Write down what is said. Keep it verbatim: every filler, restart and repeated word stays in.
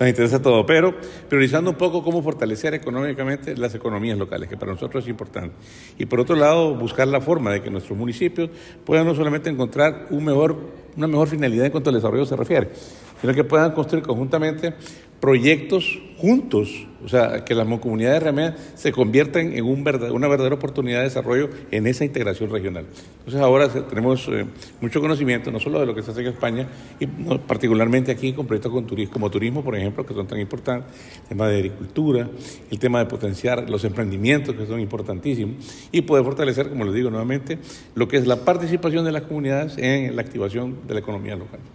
nos interesa todo, pero priorizando un poco cómo fortalecer económicamente las economías locales, que para nosotros es importante. Y por otro lado, buscar la forma de que nuestros municipios puedan no solamente encontrar un mejor, una mejor finalidad en cuanto al desarrollo se refiere, sino que puedan construir conjuntamente proyectos juntos, o sea, que las mancomunidades realmente se conviertan en un verdad, una verdadera oportunidad de desarrollo en esa integración regional. Entonces ahora tenemos eh, mucho conocimiento, no solo de lo que se hace en España, y no, particularmente aquí con proyectos con turismo, como turismo, por ejemplo, que son tan importantes, el tema de agricultura, el tema de potenciar los emprendimientos, que son importantísimos, y poder fortalecer, como les digo nuevamente, lo que es la participación de las comunidades en la activación de la economía local.